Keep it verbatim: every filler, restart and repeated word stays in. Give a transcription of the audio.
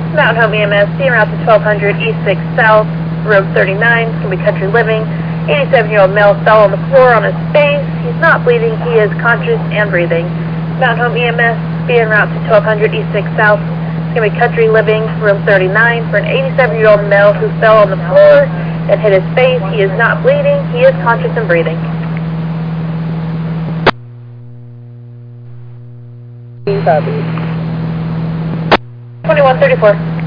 Mountain Home E M S, being route to twelve hundred East six South, room thirty-nine, it's going to be Country Living. eighty-seven-year-old male fell on the floor on his face. He's not bleeding. He is conscious and breathing. Mountain Home E M S, being route to twelve hundred East six South, it's going to be Country Living, room thirty-nine, for an eighty-seven-year-old male who fell on the floor and hit his face. He is not bleeding. He is conscious and breathing. twenty-one thirty-four.